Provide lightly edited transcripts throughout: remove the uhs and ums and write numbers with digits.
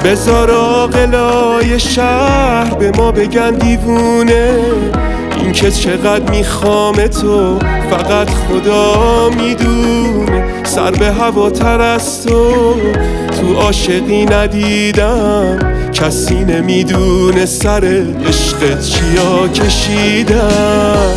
بذار عاقلای شهر به ما بگن دیوونه، این که چقدر میخوام تو فقط خدا میدونه. سر به هواتر از تو عاشقی ندیدم، کسی نمیدونه سر عشقت چیا کشیدم.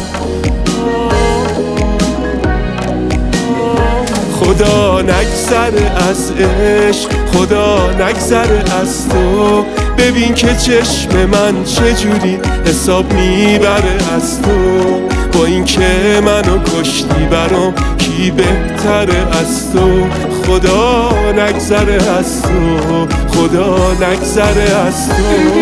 خدا نگذره از عشق، خدا نگذره از تو، ببین که چشم من چجوری حساب میبره از تو. با این که منو کشتی برام کی بهتره از تو. خدا نگذره از تو، خدا نگذره از تو.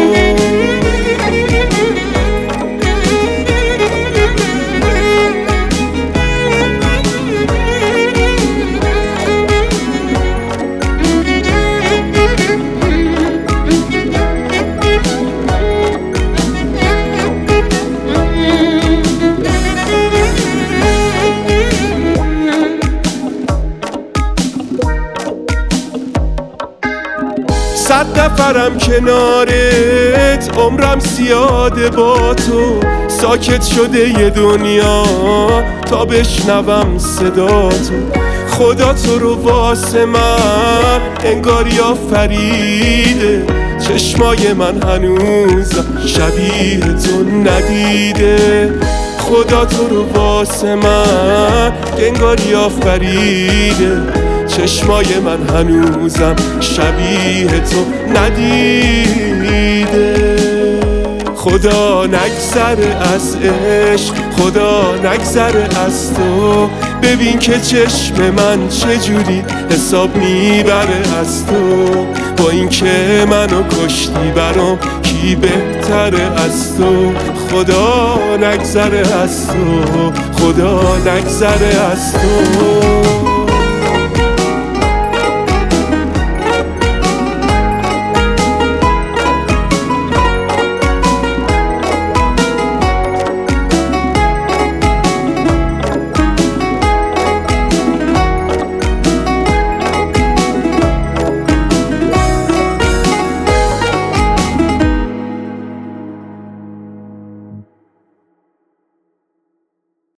صد نفرم کنارت، عمرم زیاده با تو. ساکت شده یه دنیا تا بشنوم صدا تو. خدا تو رو واسه من انگاری آفریده، چشمای من هنوز شبیه تو ندیده. خدا تو رو واسه من انگاری آفریده، چشمای من هنوزم شبیه تو ندیده. خدا نگذره از عشق، خدا نگذره از تو، ببین که چشم من چجوری حساب میبره از تو. با این که منو کشتی برام کی بهتره از تو. خدا نگذره از تو، خدا نگذره از تو.